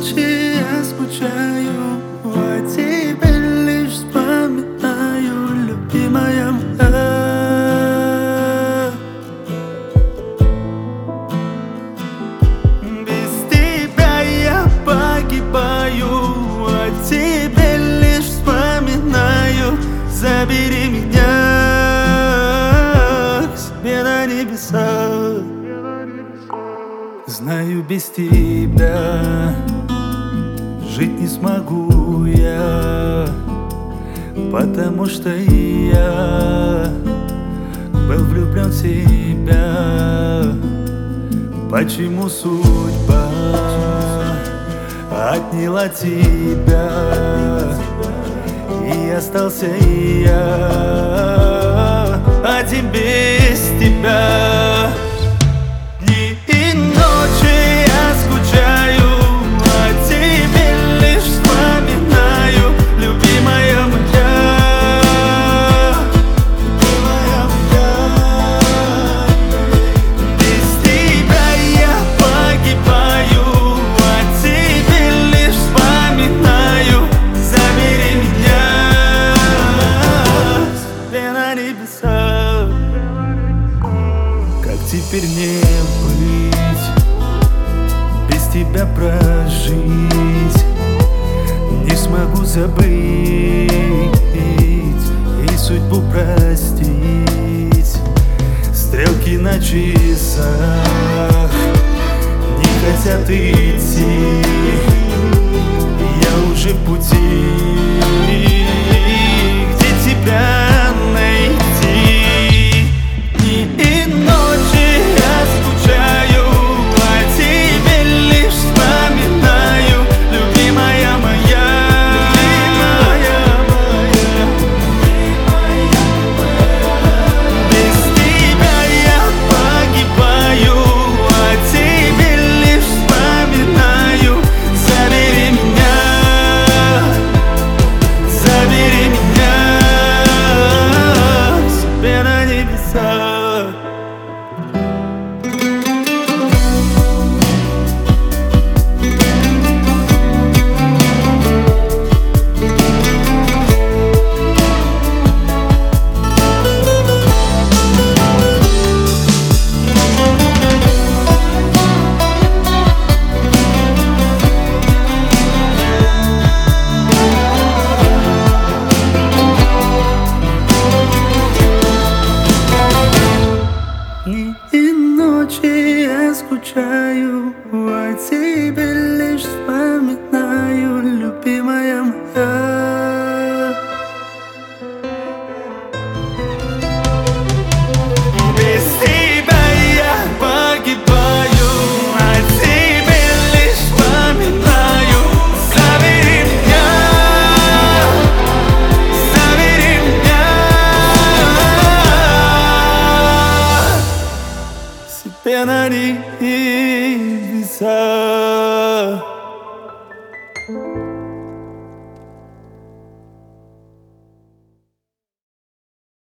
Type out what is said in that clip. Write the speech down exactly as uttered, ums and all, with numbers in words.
ночи я скучаю, о тебе лишь вспоминаю, любимая моя. Без тебя я погибаю, о тебе лишь вспоминаю. Забери меня к себе на небеса. Знаю, без тебя жить не смогу я, потому что я был влюблен в тебя. Почему судьба отняла тебя, и остался я один без тебя. Дни и ночи я скучаю, о тебе лишь вспоминаю, любимая моя. Любимая моя. Без тебя я погибаю, о тебе лишь вспоминаю. Забери меня к себе на небеса. Как теперь мне быть, без тебя прожить? Не смогу забыть и судьбу простить. Стрелки на часах не хотят идти, я уже в пути. Где тебя найти? Дни и ночи я скучаю, о тебе лишь вспоминаю, любимая моя. Любимая моя. Без тебя я погибаю, о тебе лишь вспоминаю. Забери меня, забери меня к себе на небеса. Дни и ночи я скучаю, о тебе лишь вспоминаю, любимая моя. Без тебя я погибаю, о тебе лишь вспоминаю. Забери меня, забери меня себе на небеса.